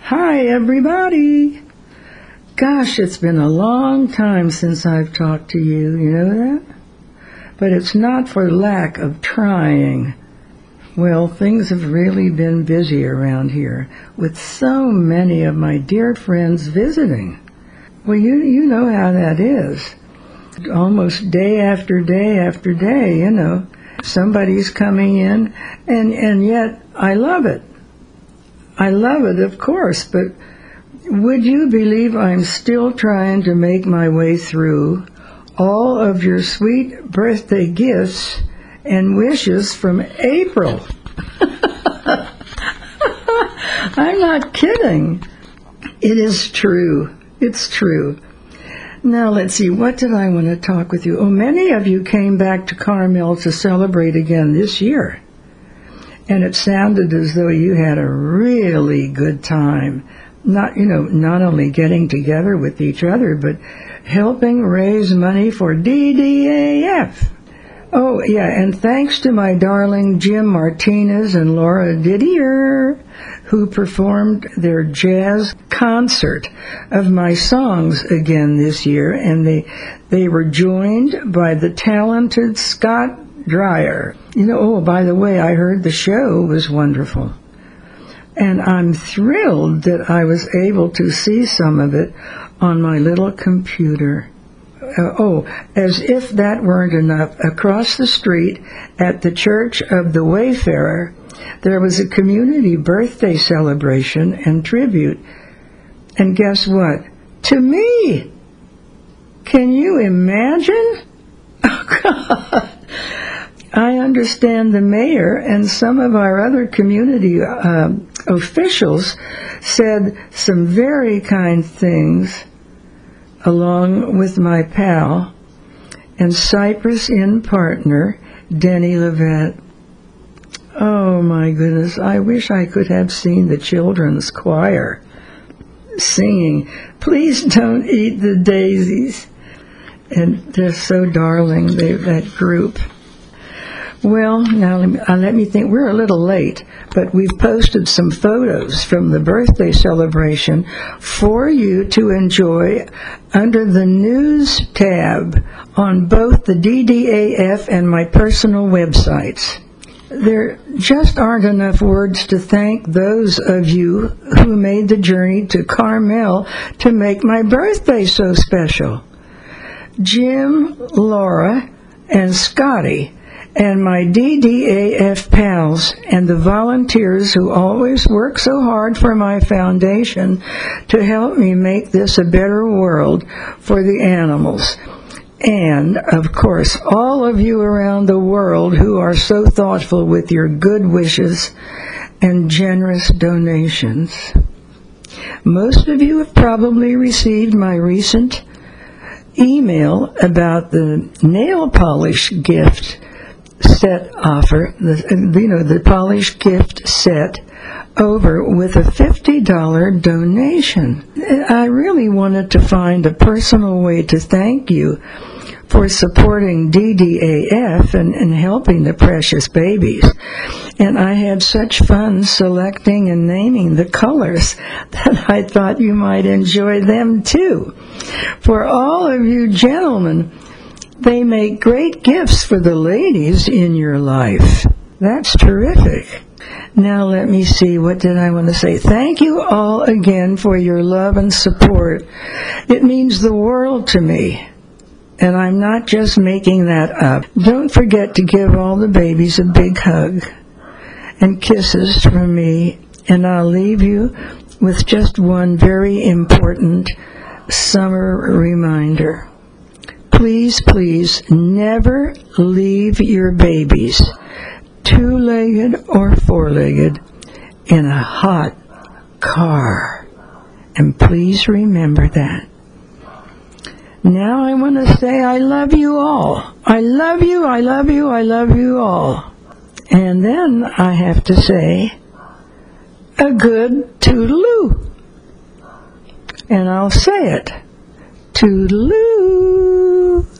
Hi, everybody. Gosh, it's been a long time since I've talked to you, you know that? But it's not for lack of trying. Well, things have really been busy around here, with so many of my dear friends visiting. Well, you know how that is. Almost day after day after day, you know. Somebody's coming in, and yet I love it. I love it, of course, but would you believe I'm still trying to make my way through all of your sweet birthday gifts and wishes from April? I'm not kidding. It is true. It's true. Now, let's see, what did I want to talk with you? Oh, many of you came back to Carmel to celebrate again this year. And it sounded as though you had a really good time. Not only getting together with each other, but helping raise money for DDAF. Oh, yeah, and thanks to my darling Jim Martinez and Laura Didier, who performed their jazz concert of my songs again this year, and they were joined by the talented Scott Dreyer. Oh, by the way, I heard the show was wonderful. And I'm thrilled that I was able to see some of it on my little computer. As if that weren't enough, across the street at the Church of the Wayfarer, there was a community birthday celebration and tribute. And guess what? To me! Can you imagine? Oh, God! I understand the mayor and some of our other community officials said some very kind things, along with my pal and Cypress Inn partner, Denny Levette. Oh, my goodness, I wish I could have seen the children's choir singing, "Please don't eat the daisies." And they're so darling, that group. Well, now let me think. We're a little late, but we've posted some photos from the birthday celebration for you to enjoy under the news tab on both the DDAF and my personal websites. There just aren't enough words to thank those of you who made the journey to Carmel to make my birthday so special. Jim, Laura, and Scotty, and my DDAF pals, and the volunteers who always work so hard for my foundation to help me make this a better world for the animals. And, of course, all of you around the world who are so thoughtful with your good wishes and generous donations. Most of you have probably received my recent email about the nail polish gift set offer, the polish gift set over with a $50 donation. I really wanted to find a personal way to thank you for supporting DDAF and helping the precious babies. And I had such fun selecting and naming the colors that I thought you might enjoy them too. For all of you gentlemen, they make great gifts for the ladies in your life. That's terrific. Now let me see, what did I want to say? Thank you all again for your love and support. It means the world to me. And I'm not just making that up. Don't forget to give all the babies a big hug and kisses from me. And I'll leave you with just one very important summer reminder. Please, please, never leave your babies, two-legged or four-legged, in a hot car. And please remember that. Now I want to say I love you all. I love you, I love you, I love you all. And then I have to say a good toodaloo. And I'll say it. Toodaloo.